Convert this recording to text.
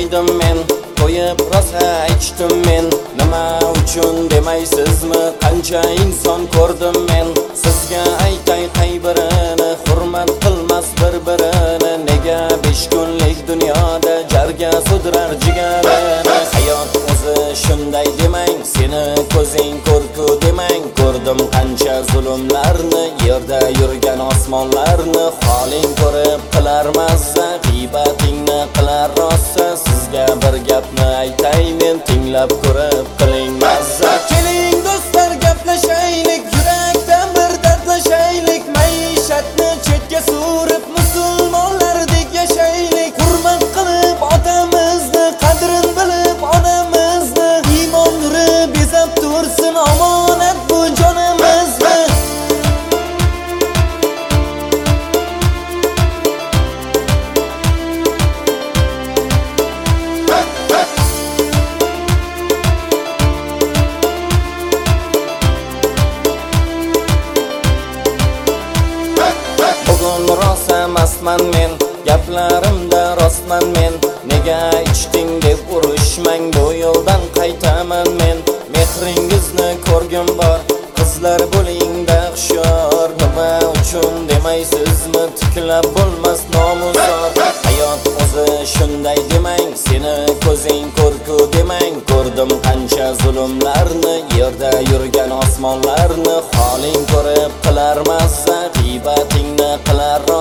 to'ydim men, to'yib rosa ichdim men. Nima uchun demaysizmi, qancha inson ko'rdim men. Sizga aytay qaybirini, hurmat qilmas bir-birini. Nega 5 kunlik dunyoda jarga sudirar jigarini. Hayot o'zi shunday demang, seni ko'zing ko'rku demang. Ko'rdim qancha zulmlarni, yerda yurgan osmonlarni. Holing ko'rib qilar mazza, g'iybatingni qilar rosa. Sizga bir gapni aytay men, tinglab ko'rib qiling mazza. Keling do'stlar gaplashaylik, yurakdan bir dardlashaylik. Maishatni chetga surib musulmonlardek yashaylik. Hurmat qilib otamizni, qadrin bilib onamizni. Iymon nuri bezab tursin, omonat bu jonimizni. Bugun rosa mastman men, gaplarimda rostman men. Nega ichding deb urushmang, bu yo'ldan qaytaman men. Mehringizni ko'rgim bor, qizlar bo'lingda hushyor. Nima uchun demaysizmi, tiklab bo'lmas nomuzor. Hayot o'zi shunday demang, seni ko'zing ko'rku demang. Ko'rdim qancha zulmlarni, yerda yurgan osmonlarni. Holing ko'rib qilar mazza, g'iybatingni qilar